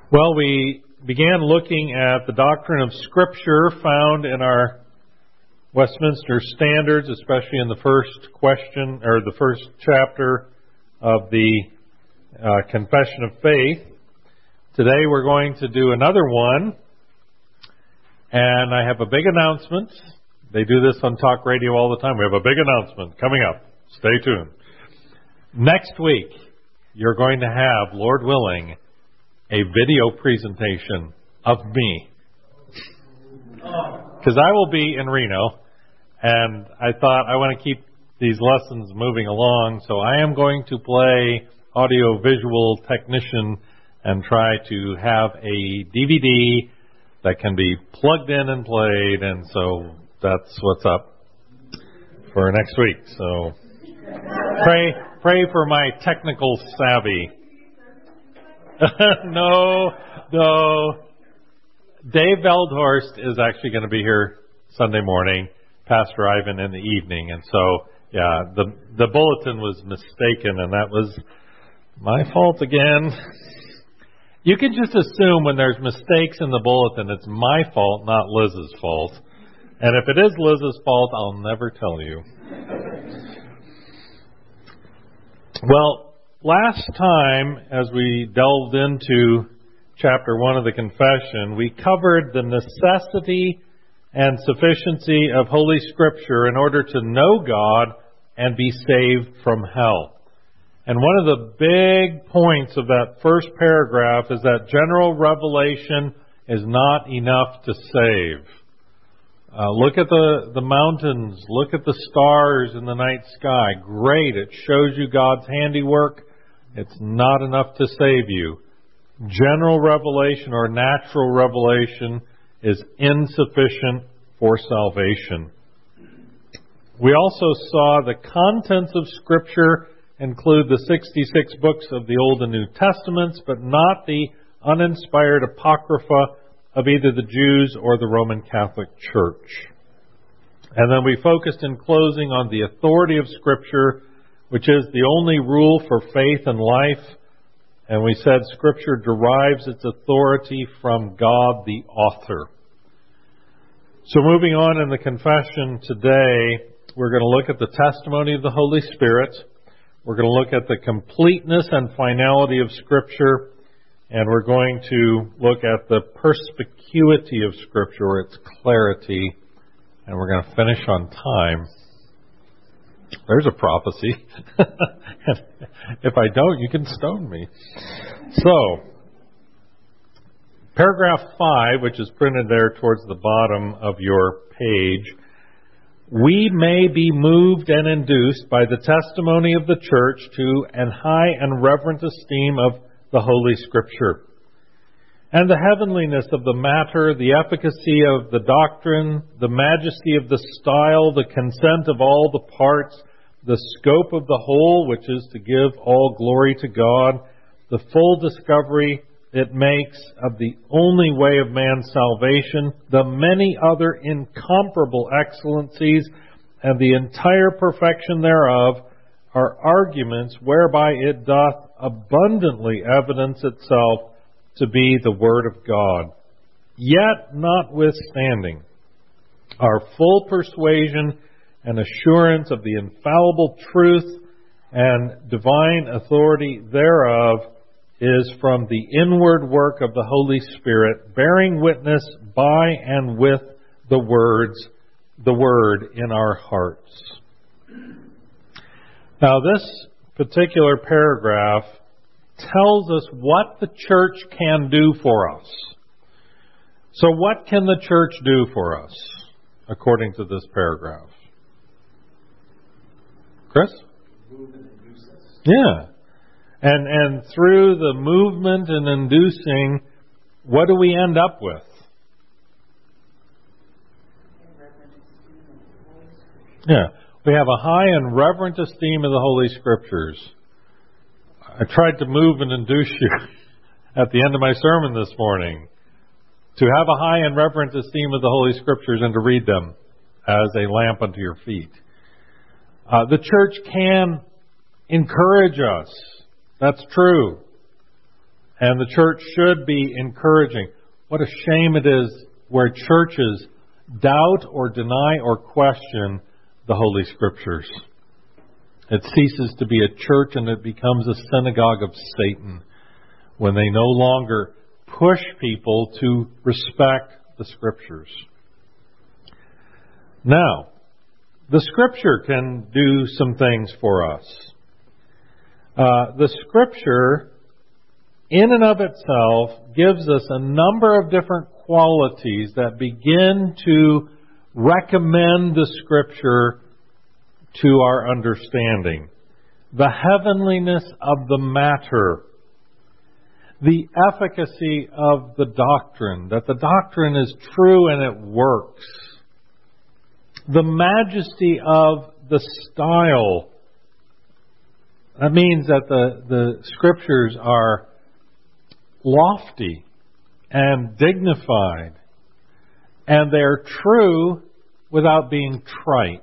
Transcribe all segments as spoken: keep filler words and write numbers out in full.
Well, we began looking at the doctrine of Scripture found in our Westminster Standards, especially in the first question, or the first chapter of the uh, Confession of Faith. Today we're going to do another one, and I have a big announcement. They do this on talk radio all the time. We have a big announcement coming up. Stay tuned. Next week, you're going to have, Lord willing, a video presentation of me. Because I will be in Reno, and I thought I want to keep these lessons moving along, so I am going to play audio-visual technician and try to have a D V D that can be plugged in and played, and so that's what's up for next week. So pray, pray for my technical savvy. no, no. Dave Veldhorst is actually going to be here Sunday morning, Pastor Ivan in the evening. And so, yeah, the the bulletin was mistaken, and that was my fault again. You can just assume when there's mistakes in the bulletin, it's my fault, not Liz's fault. And if it is Liz's fault, I'll never tell you. Well, last time, as we delved into chapter one of the Confession, we covered the necessity and sufficiency of Holy Scripture in order to know God and be saved from hell. And one of the big points of that first paragraph is that general revelation is not enough to save. Uh, look at the, the mountains. Look at the stars in the night sky. Great. It shows you God's handiwork. It's not enough to save you. General revelation or natural revelation is insufficient for salvation. We also saw the contents of Scripture include the sixty-six books of the Old and New Testaments, but not the uninspired apocrypha of either the Jews or the Roman Catholic Church. And then we focused in closing on the authority of Scripture, which is the only rule for faith and life. And we said Scripture derives its authority from God, the author. So moving on in the confession today, we're going to look at the testimony of the Holy Spirit. We're going to look at the completeness and finality of Scripture. And we're going to look at the perspicuity of Scripture, or its clarity. And we're going to finish on time. There's a prophecy. If I don't, you can stone me. So, paragraph five, which is printed there towards the bottom of your page. We may be moved and induced by the testimony of the church to an high and reverent esteem of the Holy Scripture, and the heavenliness of the matter, the efficacy of the doctrine, the majesty of the style, the consent of all the parts, the scope of the whole, which is to give all glory to God, the full discovery it makes of the only way of man's salvation, the many other incomparable excellencies, and the entire perfection thereof, are arguments whereby it doth abundantly evidence itself to be the Word of God. Yet notwithstanding, our full persuasion and assurance of the infallible truth and divine authority thereof is from the inward work of the Holy Spirit, bearing witness by and with the words, the Word in our hearts. Now, this particular paragraph tells us what the church can do for us. So what can the church do for us, according to this paragraph? Chris? Move and induce us. Yeah. And and through the movement and inducing, what do we end up with? Yeah. We have a high and reverent esteem of the Holy Scriptures. I tried to move and induce you at the end of my sermon this morning to have a high and reverent esteem of the Holy Scriptures and to read them as a lamp unto your feet. Uh, the church can encourage us. That's true. And the church should be encouraging. What a shame it is where churches doubt or deny or question the Holy Scriptures. It ceases to be a church and it becomes a synagogue of Satan when they no longer push people to respect the Scriptures. Now, the Scripture can do some things for us. Uh, the Scripture, in and of itself, gives us a number of different qualities that begin to recommend the Scripture to our understanding. The heavenliness of the matter. The efficacy of the doctrine, that the doctrine is true and it works. The majesty of the style. That means that the, the Scriptures are lofty and dignified, and they're true without being trite.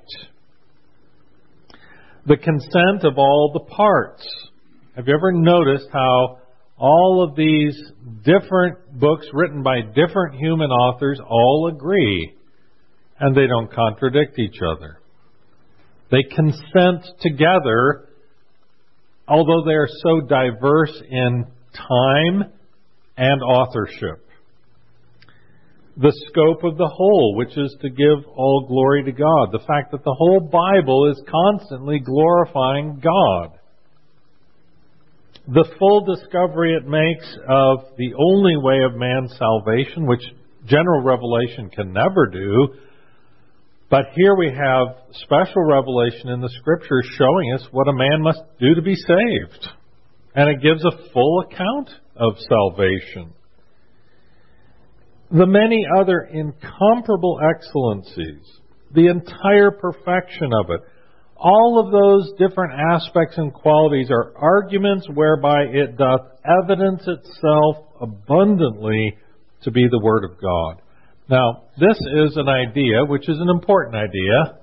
The consent of all the parts. Have you ever noticed how all of these different books written by different human authors all agree, and they don't contradict each other? They consent together, although they are so diverse in time and authorship. The scope of the whole, which is to give all glory to God. The fact that the whole Bible is constantly glorifying God. The full discovery it makes of the only way of man's salvation, which general revelation can never do. But here we have special revelation in the Scriptures showing us what a man must do to be saved. And it gives a full account of salvation. The many other incomparable excellencies, the entire perfection of it, all of those different aspects and qualities are arguments whereby it doth evidence itself abundantly to be the Word of God. Now, this is an idea, which is an important idea,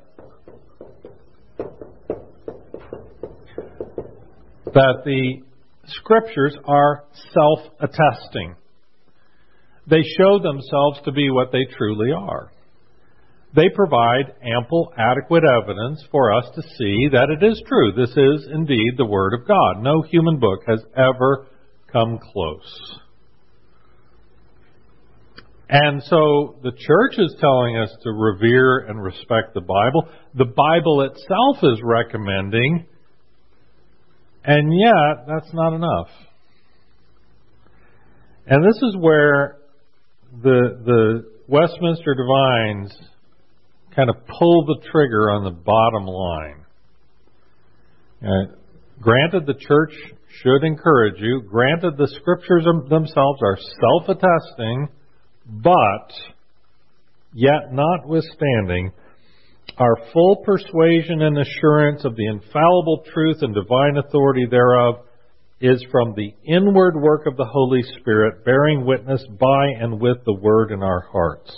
that the Scriptures are self-attesting. They show themselves to be what they truly are. They provide ample, adequate evidence for us to see that it is true. This is indeed the Word of God. No human book has ever come close. And so the church is telling us to revere and respect the Bible. The Bible itself is recommending, and yet that's not enough. And this is where the the Westminster Divines kind of pull the trigger on the bottom line. Uh, granted, the church should encourage you. Granted, the Scriptures themselves are self-attesting, but yet notwithstanding, our full persuasion and assurance of the infallible truth and divine authority thereof is from the inward work of the Holy Spirit, bearing witness by and with the Word in our hearts.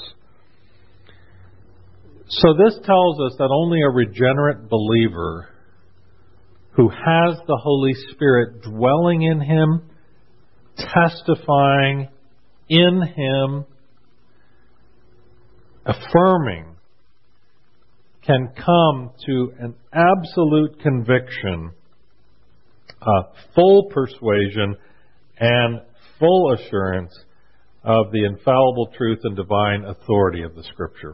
So this tells us that only a regenerate believer who has the Holy Spirit dwelling in him, testifying in him, affirming, can come to an absolute conviction, uh, full persuasion, and full assurance of the infallible truth and divine authority of the Scripture.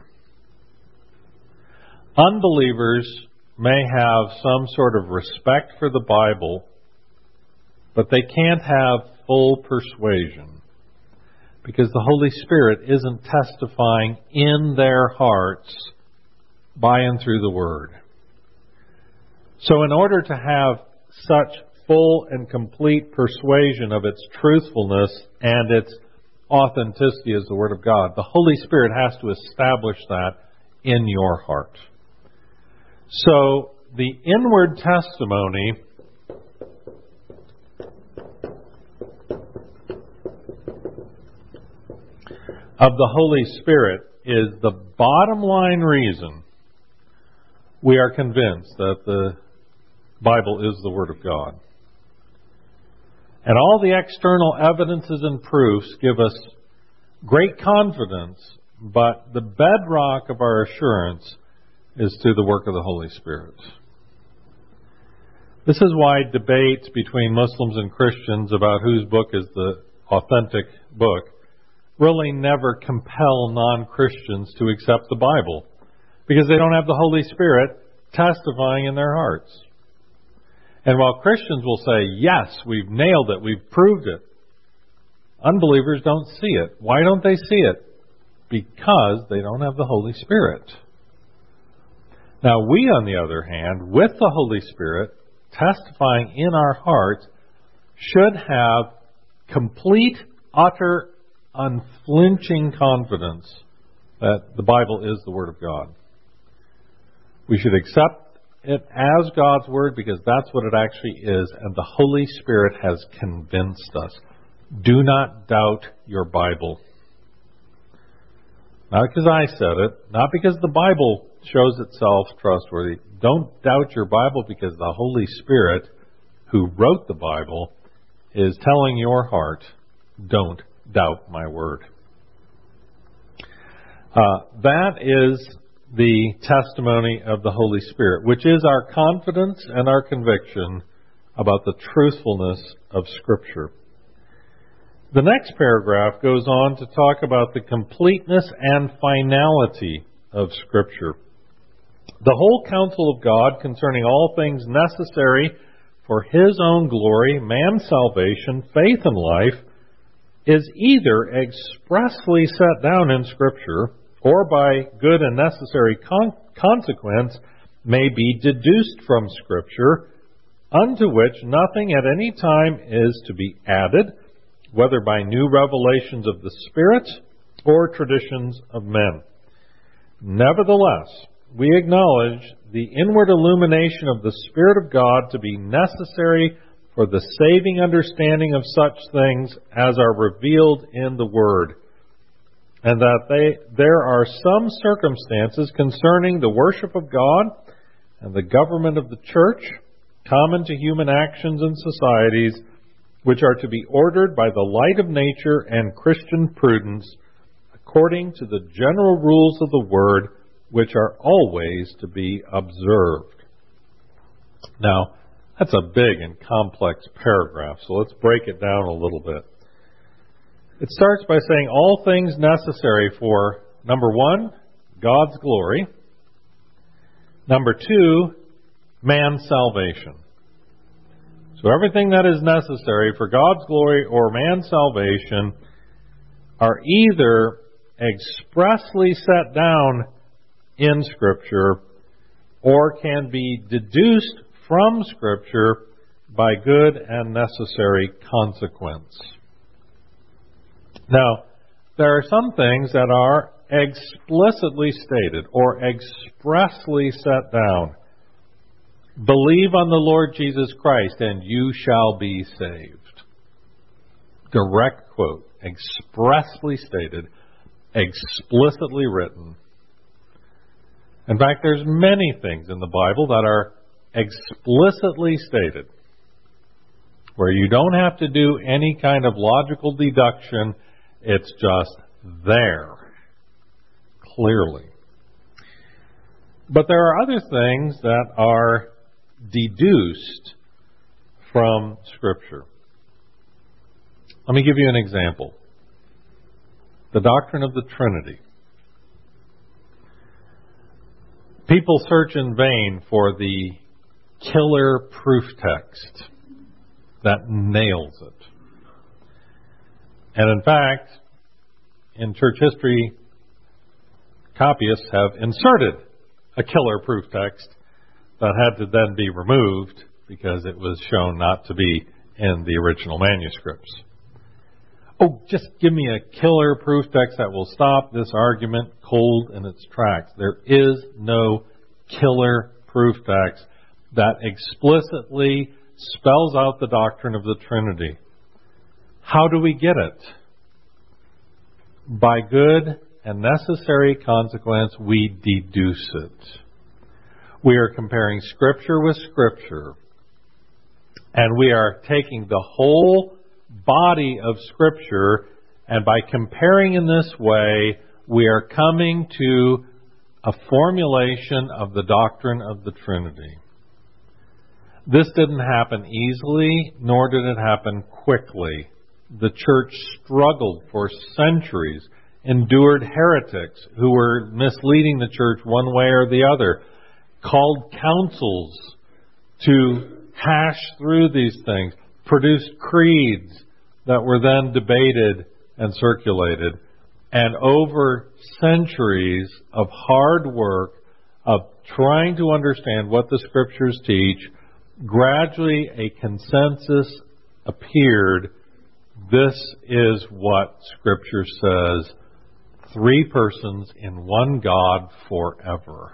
Unbelievers may have some sort of respect for the Bible, but they can't have full persuasion because the Holy Spirit isn't testifying in their hearts by and through the Word. So in order to have such full and complete persuasion of its truthfulness and its authenticity as the Word of God, the Holy Spirit has to establish that in your heart. So the inward testimony of the Holy Spirit is the bottom line reason we are convinced that the Bible is the Word of God. And all the external evidences and proofs give us great confidence, but the bedrock of our assurance is through the work of the Holy Spirit. This is why debates between Muslims and Christians about whose book is the authentic book really never compel non-Christians to accept the Bible, because they don't have the Holy Spirit testifying in their hearts. And while Christians will say, yes, we've nailed it, we've proved it, unbelievers don't see it. Why don't they see it? Because they don't have the Holy Spirit. Now we, on the other hand, with the Holy Spirit testifying in our hearts, should have complete, utter, unflinching confidence that the Bible is the Word of God. We should accept it as God's Word because that's what it actually is, and the Holy Spirit has convinced us. Do not doubt your Bible. Not because I said it, not because the Bible shows itself trustworthy. Don't doubt your Bible because the Holy Spirit, who wrote the Bible, is telling your heart, don't doubt my word. Uh, that is the testimony of the Holy Spirit, which is our confidence and our conviction about the truthfulness of Scripture. The next paragraph goes on to talk about the completeness and finality of Scripture. The whole counsel of God concerning all things necessary for His own glory, man's salvation, faith, and life is either expressly set down in Scripture or by good and necessary con- consequence may be deduced from Scripture, unto which nothing at any time is to be added, whether by new revelations of the Spirit or traditions of men. Nevertheless, we acknowledge the inward illumination of the Spirit of God to be necessary for the saving understanding of such things as are revealed in the Word, and that they, there are some circumstances concerning the worship of God and the government of the church, common to human actions and societies, which are to be ordered by the light of nature and Christian prudence, according to the general rules of the Word, which are always to be observed. Now, that's a big and complex paragraph, so let's break it down a little bit. It starts by saying all things necessary for, number one, God's glory. Number two, man's salvation. So everything that is necessary for God's glory or man's salvation are either expressly set down in Scripture or can be deduced from Scripture by good and necessary consequence. Now, there are some things that are explicitly stated or expressly set down. Believe on the Lord Jesus Christ and you shall be saved. Direct quote, expressly stated, explicitly written. In fact, there's many things in the Bible that are explicitly stated, where you don't have to do any kind of logical deduction. It's just there, clearly. But there are other things that are deduced from Scripture. Let me give you an example. The doctrine of the Trinity. People search in vain for the killer proof text that nails it. And in fact, in church history, copyists have inserted a killer proof text that had to then be removed because it was shown not to be in the original manuscripts. Oh, just give me a killer proof text that will stop this argument cold in its tracks. There is no killer proof text that explicitly spells out the doctrine of the Trinity. How do we get it? By good and necessary consequence, we deduce it. We are comparing Scripture with Scripture. And we are taking the whole body of Scripture, and by comparing in this way, we are coming to a formulation of the doctrine of the Trinity. This didn't happen easily, nor did it happen quickly. The church struggled for centuries, endured heretics who were misleading the church one way or the other, called councils to hash through these things, produced creeds that were then debated and circulated. And over centuries of hard work of trying to understand what the Scriptures teach, gradually a consensus appeared. This is what Scripture says: three persons in one God forever.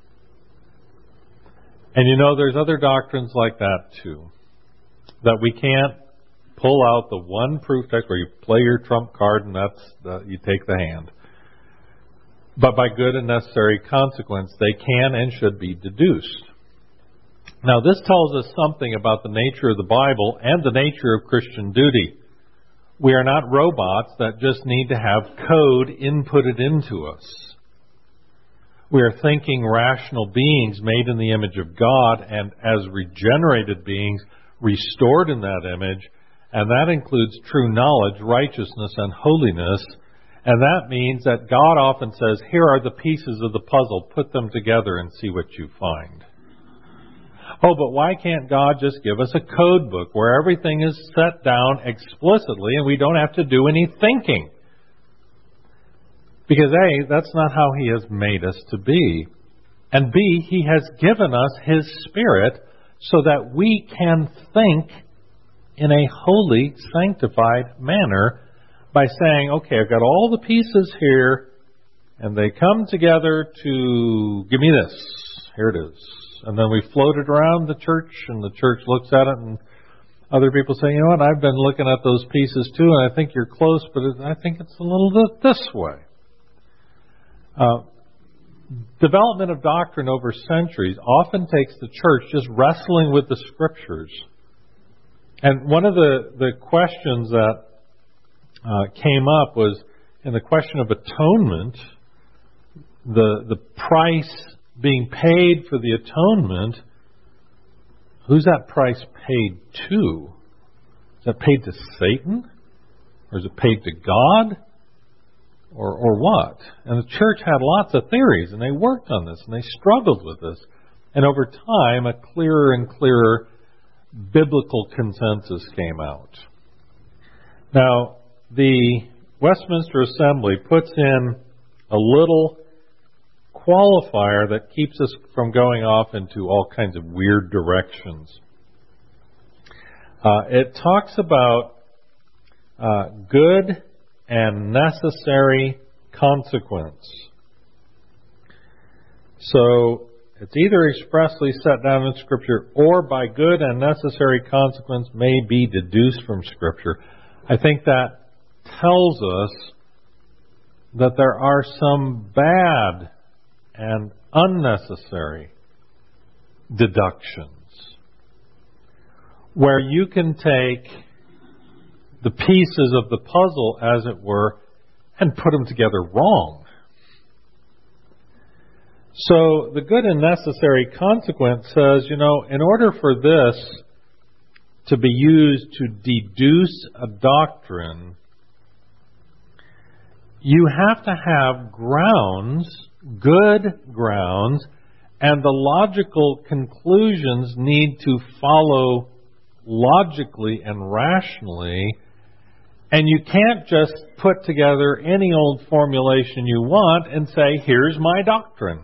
And you know, there's other doctrines like that too, that we can't pull out the one proof text where you play your trump card and that's the, you take the hand. But by good and necessary consequence, they can and should be deduced. Now, this tells us something about the nature of the Bible and the nature of Christian duty. We are not robots that just need to have code inputted into us. We are thinking, rational beings made in the image of God, and as regenerated beings restored in that image, and that includes true knowledge, righteousness, and holiness. And that means that God often says, here are the pieces of the puzzle, put them together and see what you find. Oh, but why can't God just give us a code book where everything is set down explicitly and we don't have to do any thinking? Because A, that's not how He has made us to be. And B, He has given us His Spirit so that we can think in a holy, sanctified manner by saying, okay, I've got all the pieces here, and they come together to give me this. Here it is. And then we float it around the church, and the church looks at it, and other people say, you know what, I've been looking at those pieces too, and I think you're close, but I think it's a little bit this way. Uh, development of doctrine over centuries often takes the church just wrestling with the Scriptures. And one of the, the questions that uh, came up was in the question of atonement, the the price being paid for the atonement. Who's that price paid to? Is that paid to Satan? Or is it paid to God? Or, or what? And the church had lots of theories, and they worked on this, and they struggled with this. And over time, a clearer and clearer biblical consensus came out. Now, the Westminster Assembly puts in a little qualifier that keeps us from going off into all kinds of weird directions. Uh, it talks about uh, good and necessary consequence. So, it's either expressly set down in Scripture or by good and necessary consequence may be deduced from Scripture. I think that tells us that there are some bad and unnecessary deductions where you can take the pieces of the puzzle, as it were, and put them together wrong. So the good and necessary consequence says, you know, in order for this to be used to deduce a doctrine, you have to have grounds, good grounds, and the logical conclusions need to follow logically and rationally. And you can't just put together any old formulation you want and say, here's my doctrine.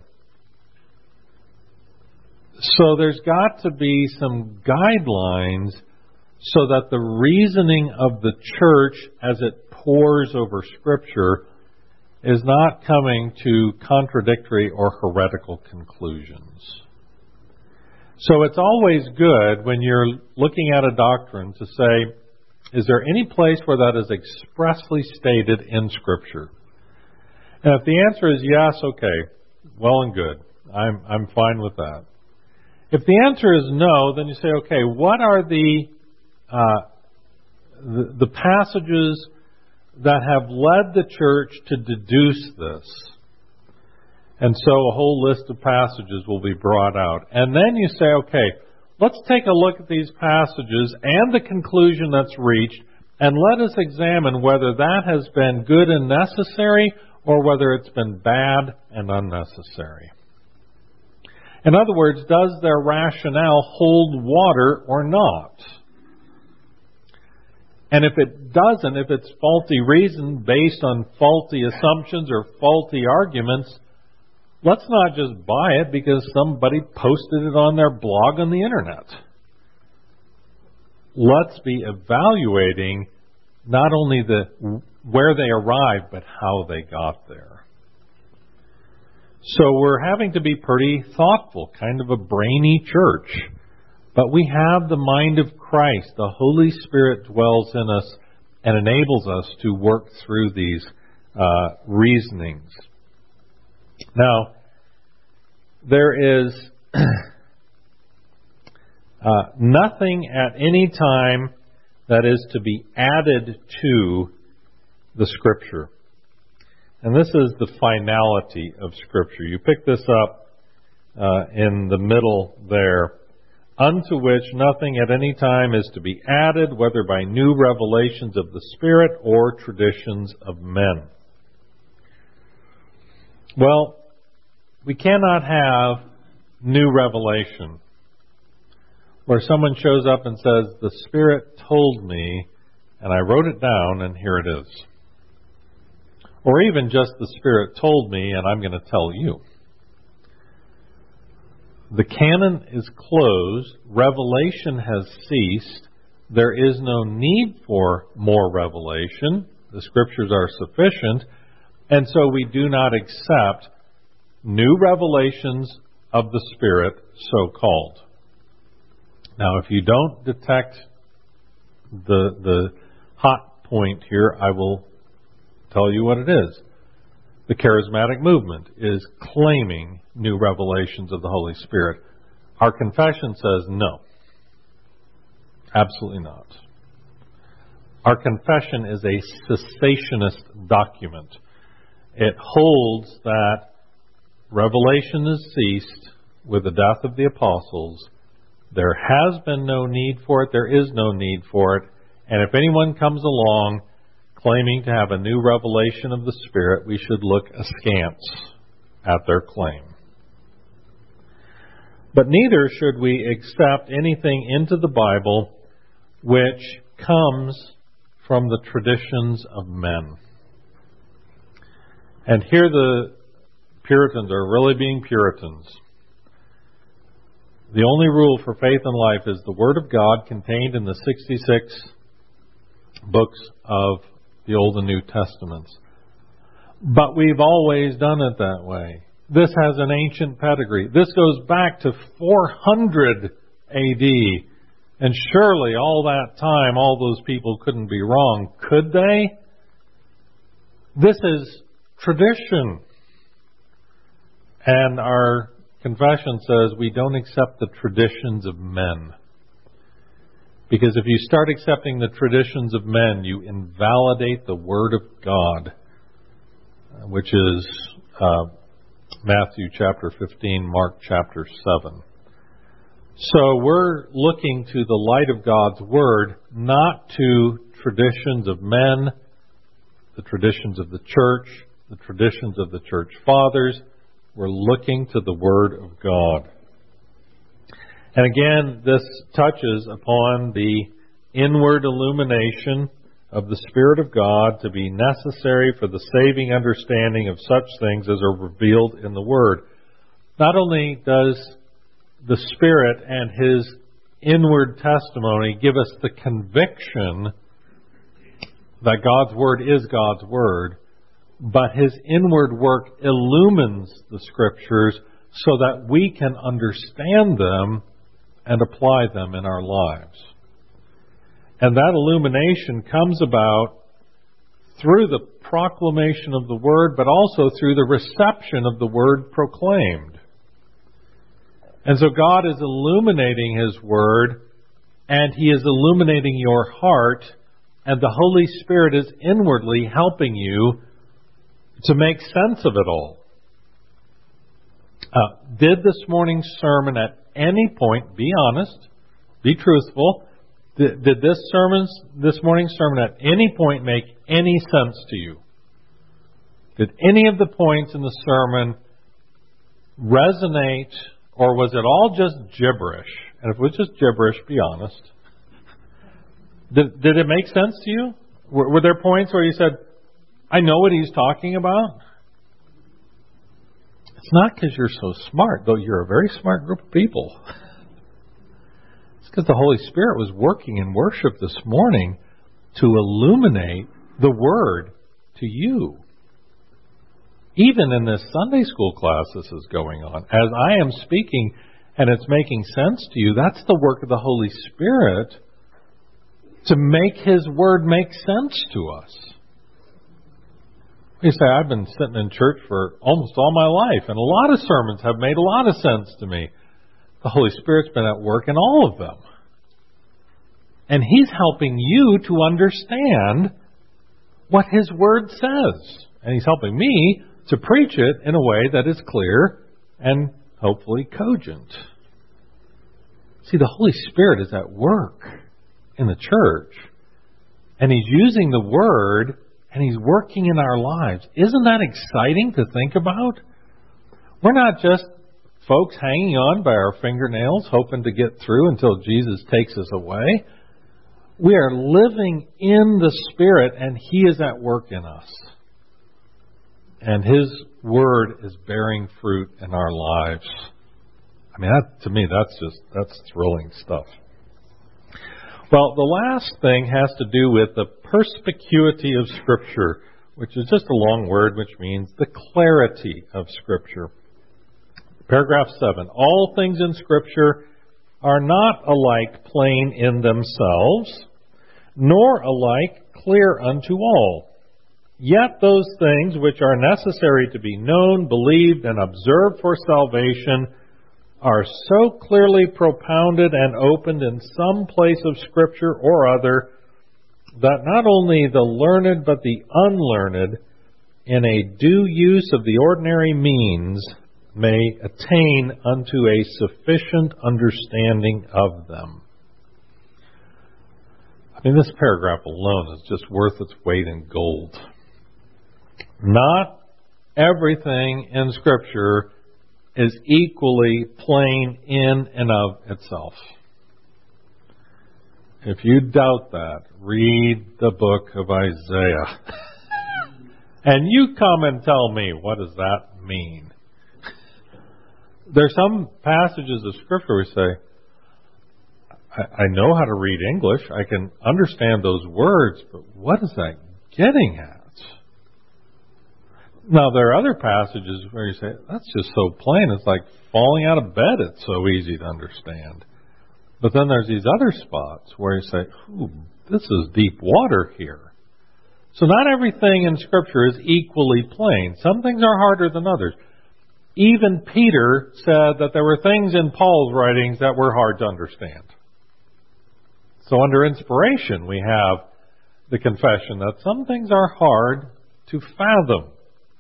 So there's got to be some guidelines so that the reasoning of the church as it pores over Scripture is not coming to contradictory or heretical conclusions. So it's always good when you're looking at a doctrine to say, is there any place where that is expressly stated in Scripture? And if the answer is yes, okay, well and good. I'm I'm fine with that. If the answer is no, then you say, okay, what are the uh, the, the passages that have led the church to deduce this. And so a whole list of passages will be brought out. And then you say, okay, let's take a look at these passages and the conclusion that's reached, and let us examine whether that has been good and necessary or whether it's been bad and unnecessary. In other words, does their rationale hold water or not? And if it doesn't, if it's faulty reason based on faulty assumptions or faulty arguments, let's not just buy it because somebody posted it on their blog on the internet. Let's be evaluating not only the where they arrived, but how they got there. So we're having to be pretty thoughtful, kind of a brainy church. But we have the mind of Christ. The Holy Spirit dwells in us and enables us to work through these uh, reasonings. Now, there is uh, nothing at any time that is to be added to the Scripture. And this is the finality of Scripture. You pick this up uh, in the middle there. Unto which nothing at any time is to be added, whether by new revelations of the Spirit or traditions of men. Well, we cannot have new revelation where someone shows up and says, the Spirit told me, and I wrote it down, and here it is. Or even just the Spirit told me, and I'm going to tell you. The canon is closed. Revelation has ceased. There is no need for more revelation. The Scriptures are sufficient. And so we do not accept new revelations of the Spirit, so-called. Now, if you don't detect the, the hot point here, I will tell you what it is. The charismatic movement is claiming new revelations of the Holy Spirit. Our confession says no. Absolutely not. Our confession is a cessationist document. It holds that revelation has ceased with the death of the apostles. There has been no need for it. There is no need for it. And if anyone comes along claiming to have a new revelation of the Spirit, we should look askance at their claim. But neither should we accept anything into the Bible which comes from the traditions of men. And here the Puritans are really being Puritans. The only rule for faith and life is the Word of God contained in the sixty-six books of the Old and New Testaments. But we've always done it that way. This has an ancient pedigree. This goes back to four hundred A D. And surely all that time, all those people couldn't be wrong. Could they? This is tradition. And our confession says we don't accept the traditions of men. Because if you start accepting the traditions of men, you invalidate the Word of God, which is uh, Matthew chapter fifteen, Mark chapter seven. So we're looking to the light of God's Word, not to traditions of men, the traditions of the church, the traditions of the church fathers. We're looking to the Word of God. And again, this touches upon the inward illumination of the Spirit of God to be necessary for the saving understanding of such things as are revealed in the Word. Not only does the Spirit and His inward testimony give us the conviction that God's Word is God's Word, but His inward work illumines the Scriptures so that we can understand them and apply them in our lives. And that illumination comes about through the proclamation of the Word, but also through the reception of the Word proclaimed. And so God is illuminating His Word and He is illuminating your heart, and the Holy Spirit is inwardly helping you to make sense of it all. Uh, did this morning's sermon at any point, be honest, be truthful, did, did this sermon's, this morning's sermon at any point make any sense to you? Did any of the points in the sermon resonate, or was it all just gibberish? And if it was just gibberish, be honest. Did, did it make sense to you? Were, were there points where you said, I know what he's talking about? It's not because you're so smart, though you're a very smart group of people. It's because the Holy Spirit was working in worship this morning to illuminate the Word to you. Even in this Sunday school class this is going on. As I am speaking and it's making sense to you, that's the work of the Holy Spirit to make His Word make sense to us. You say, I've been sitting in church for almost all my life, and a lot of sermons have made a lot of sense to me. The Holy Spirit's been at work in all of them. And He's helping you to understand what His Word says. And He's helping me to preach it in a way that is clear and hopefully cogent. See, the Holy Spirit is at work in the church, and He's using the Word, and He's working in our lives. Isn't that exciting to think about? We're not just folks hanging on by our fingernails, hoping to get through until Jesus takes us away. We are living in the Spirit, and He is at work in us. And His Word is bearing fruit in our lives. I mean, that, to me, that's just, that's thrilling stuff. Well, the last thing has to do with the perspicuity of Scripture, which is just a long word which means the clarity of Scripture. Paragraph seven. All things in Scripture are not alike plain in themselves, nor alike clear unto all. Yet those things which are necessary to be known, believed, and observed for salvation are so clearly propounded and opened in some place of Scripture or other, that not only the learned but the unlearned, in a due use of the ordinary means, may attain unto a sufficient understanding of them. I mean, this paragraph alone is just worth its weight in gold. Not everything in Scripture is equally plain in and of itself. If you doubt that, read the book of Isaiah. And you come and tell me, what does that mean? There's some passages of Scripture where we say, I, I know how to read English, I can understand those words, but what is that getting at? Now, there are other passages where you say, that's just so plain, it's like falling out of bed, it's so easy to understand. But then there's these other spots where you say, ooh, this is deep water here. So not everything in Scripture is equally plain. Some things are harder than others. Even Peter said that there were things in Paul's writings that were hard to understand. So under inspiration, we have the confession that some things are hard to fathom,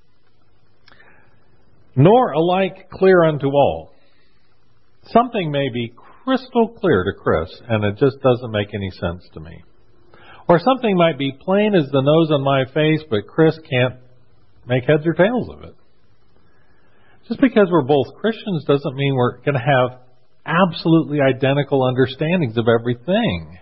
nor alike clear unto all. Something may be crystal clear to Chris, and it just doesn't make any sense to me. Or something might be plain as the nose on my face, but Chris can't make heads or tails of it. Just because we're both Christians doesn't mean we're going to have absolutely identical understandings of everything.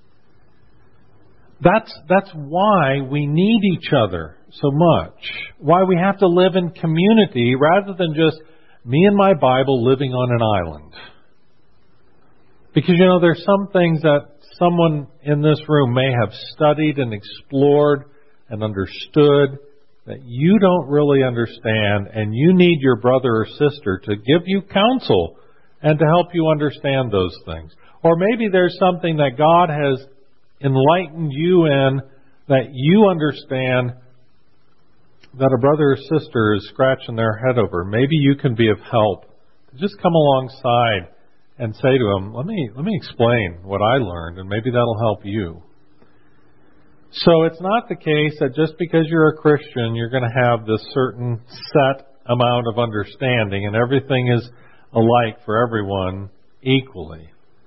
That's, that's why we need each other so much. Why we have to live in community rather than just me and my Bible living on an island. Because, you know, there's some things that someone in this room may have studied and explored and understood that you don't really understand, and you need your brother or sister to give you counsel and to help you understand those things. Or maybe there's something that God has enlightened you in that you understand that a brother or sister is scratching their head over. Maybe you can be of help. Just come alongside and say to them, let me, let me explain what I learned, and maybe that'll help you. So it's not the case that just because you're a Christian, you're going to have this certain set amount of understanding and everything is alike for everyone equally.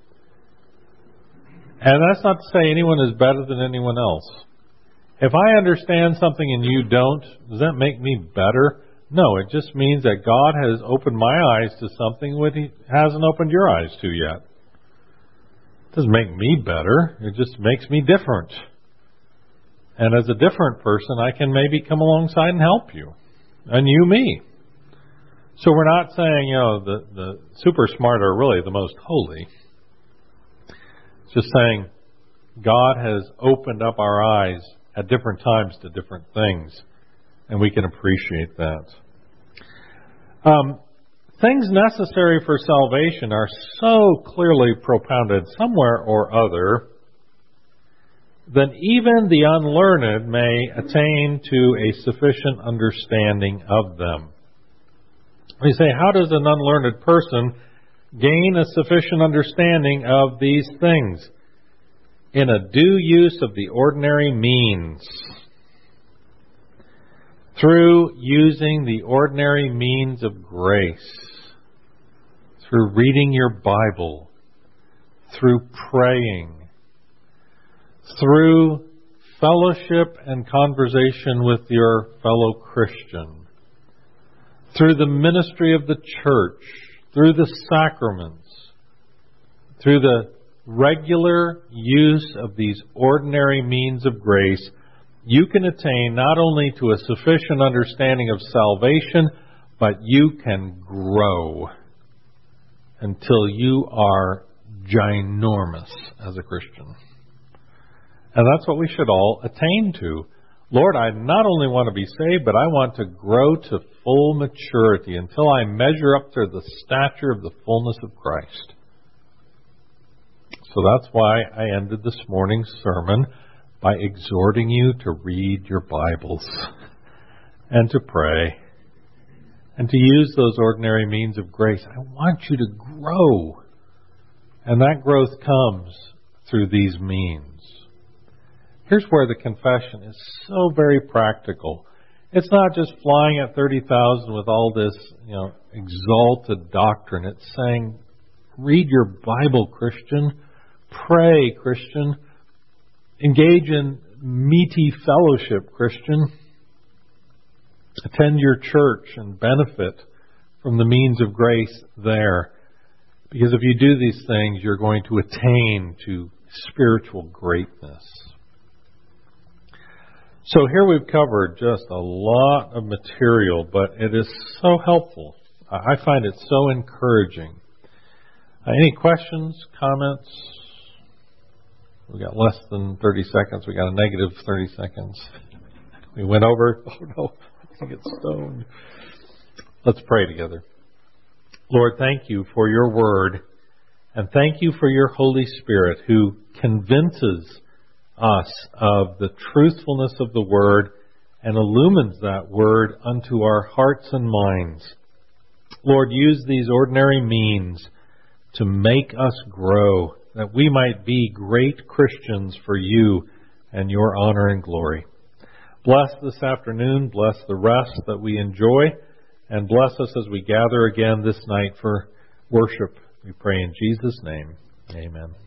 And that's not to say anyone is better than anyone else. If I understand something and you don't, does that make me better? No, it just means that God has opened my eyes to something that He hasn't opened your eyes to yet. It doesn't make me better. It just makes me different. And as a different person, I can maybe come alongside and help you. And you me. So we're not saying, you know, the, the super smart are really the most holy. It's just saying God has opened up our eyes at different times to different things. And we can appreciate that. Um, things necessary for salvation are so clearly propounded somewhere or other that even the unlearned may attain to a sufficient understanding of them. We say, how does an unlearned person gain a sufficient understanding of these things? In a due use of the ordinary means. Through using the ordinary means of grace. Through reading your Bible. Through praying. Through fellowship and conversation with your fellow Christian. Through the ministry of the church. Through the sacraments. Through the regular use of these ordinary means of grace, you can attain not only to a sufficient understanding of salvation, but you can grow until you are ginormous as a Christian. And that's what we should all attain to. Lord, I not only want to be saved, but I want to grow to full maturity until I measure up to the stature of the fullness of Christ. So that's why I ended this morning's sermon by exhorting you to read your Bibles and to pray and to use those ordinary means of grace. I want you to grow. And that growth comes through these means. Here's where the confession is so very practical. It's not just flying at thirty thousand with all this, you know, exalted doctrine. It's saying, read your Bible, Christian. Pray, Christian. Engage in meaty fellowship, Christian. Attend your church and benefit from the means of grace there. Because if you do these things, you're going to attain to spiritual greatness. So here we've covered just a lot of material, but it is so helpful. I find it so encouraging. Uh, any questions, comments? We got less than thirty seconds. We got a negative thirty seconds. We went over. Oh no, I'm going to get stoned. Let's pray together. Lord, thank you for your word, and thank you for your Holy Spirit who convinces us of the truthfulness of the word and illumines that word unto our hearts and minds. Lord, use these ordinary means to make us grow, that we might be great Christians for you and your honor and glory. Bless this afternoon, bless the rest that we enjoy, and bless us as we gather again this night for worship. We pray in Jesus' name. Amen.